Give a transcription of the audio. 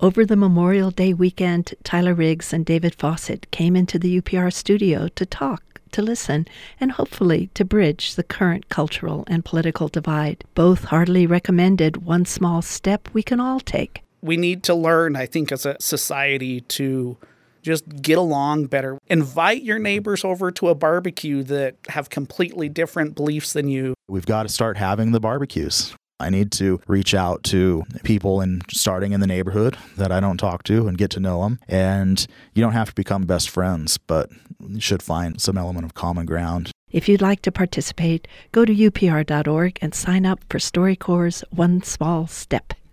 Over the Memorial Day weekend, Tyler Riggs and David Fawcett came into the UPR studio to talk, to listen, and hopefully to bridge the current cultural and political divide. Both heartily recommended one small step we can all take. We need to learn, I think, as a society to just get along better. Invite your neighbors over to a barbecue that have completely different beliefs than you. We've got to start having the barbecues. I need to reach out to people starting in the neighborhood that I don't talk to and get to know them. And you don't have to become best friends, but you should find some element of common ground. If you'd like to participate, go to upr.org and sign up for StoryCorps' One Small Step.